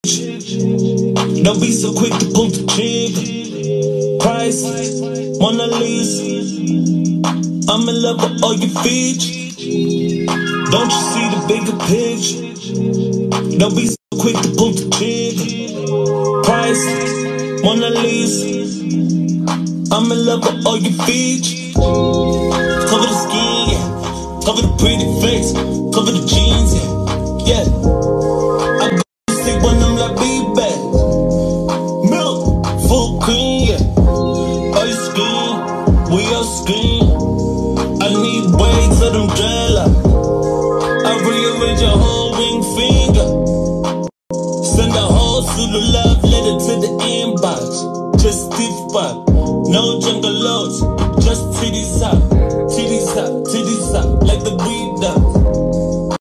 Don't be so quick to pull the trigger. Price, Mona Lisa. I'm in love with all your features. Don't you see the bigger picture? Don't be so quick to pull the trigger. Price, Mona Lisa. I'm in love with all your features. Cover the skin, yeah. Cover the pretty face. Cover the jeans, yeah.